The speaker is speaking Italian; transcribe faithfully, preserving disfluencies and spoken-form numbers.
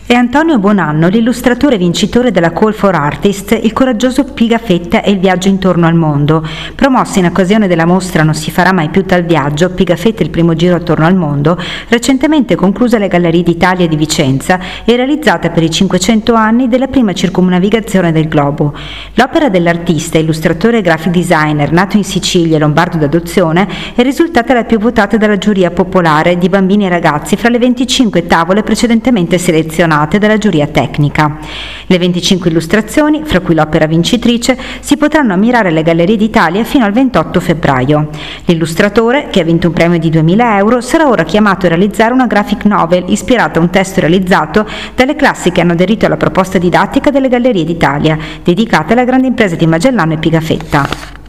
È Antonio Bonanno, l'illustratore vincitore della Call for Artists, il coraggioso Pigafetta e il viaggio intorno al mondo. Promossa in occasione della mostra Non si farà mai più tal viaggio, Pigafetta il primo giro attorno al mondo, recentemente conclusa alle Gallerie d'Italia di Vicenza e realizzata per i cinquecento anni della prima circumnavigazione del globo. L'opera dell'artista, illustratore e graphic designer nato in Sicilia e lombardo d'adozione, è risultata la più votata dalla giuria popolare di bambini e ragazzi fra le venticinque tavole precedentemente selezionate dalla giuria tecnica. Le venticinque illustrazioni, fra cui l'opera vincitrice, si potranno ammirare alle Gallerie d'Italia fino al ventotto febbraio. L'illustratore, che ha vinto un premio di duemila euro, sarà ora chiamato a realizzare una graphic novel ispirata a un testo realizzato dalle classi che hanno aderito alla proposta didattica delle Gallerie d'Italia, dedicata alla grande impresa di Magellano e Pigafetta.